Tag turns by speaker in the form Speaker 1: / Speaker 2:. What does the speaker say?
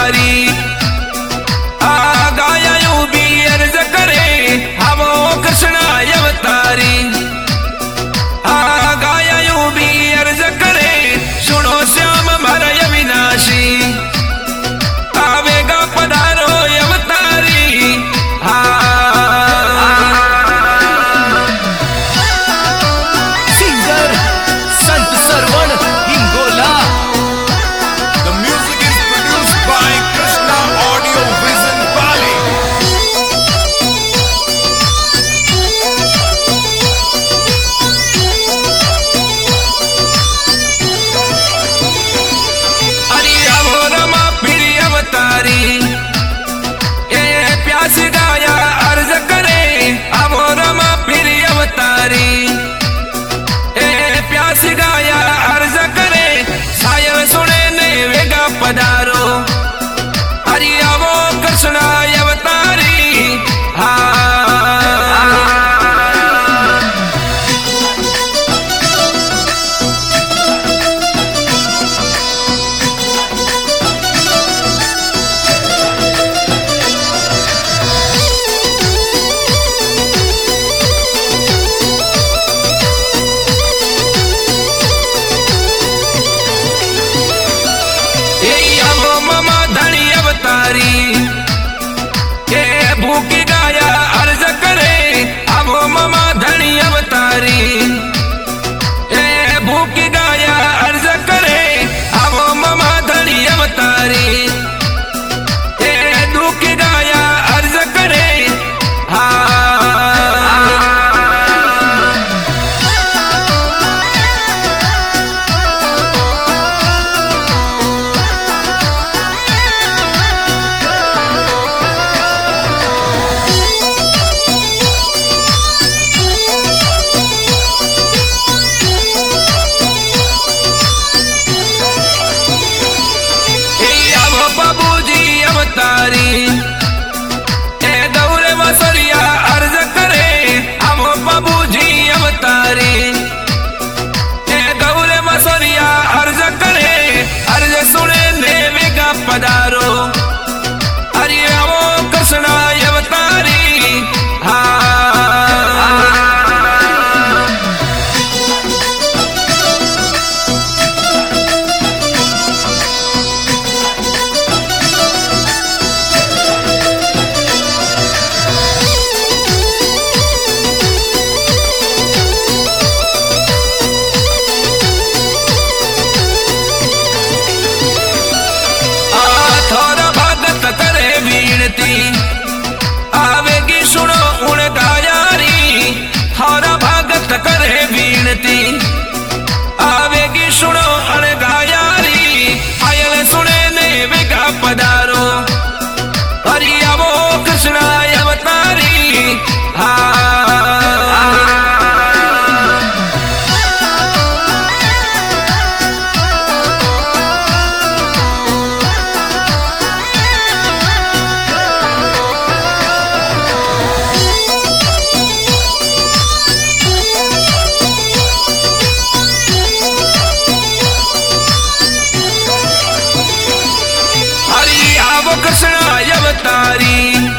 Speaker 1: अवतारी गाया यूं भी अर्ज करे आवो कृष्ण अवतारी गाया यूं भी अर्ज करे सुनो श्याम मारा अविनाशी आवेगा पधारो अवतारी
Speaker 2: singer Sant Sarvan Hingola.
Speaker 3: The music is produced by Krishna Audio Vision Bali.
Speaker 1: अरे आवो रमा फिर अवतारी ए प्यास गाया अर्ज करे आवो रमा फिर अवतारी ए प्यास गाया अर्ज करे सायल सुने ने वेगा पधारो अरे आवो कृष्ण अवतारी आवो ममा धनी अवतारी के भूखी गाया अर्ज करे आवो ममा धनी अवतारी ए भूखी गाया अर्ज करे आवो ममा धनी अवतारी ए दुखी गाया अर्ज करे आवो बाबूजी अवतारी ए दौरे मसरिया अर्ज करे आवो बाबूजी अवतारी ए दौरे मसरिया अर्ज करे अर्ज सुने देवेगा पधारो अरे आवो कृष्ण अवतारी थोड़ा भगत करे विनती आवेगी सुनो उन गायारी थोड़ा भगत करे विनती आवेगी सुनो उन गायारी आयल सुने ने वेगा पधारो हरि आवो कृष्ण अवतारी हरि आवो कृष्ण अवतारी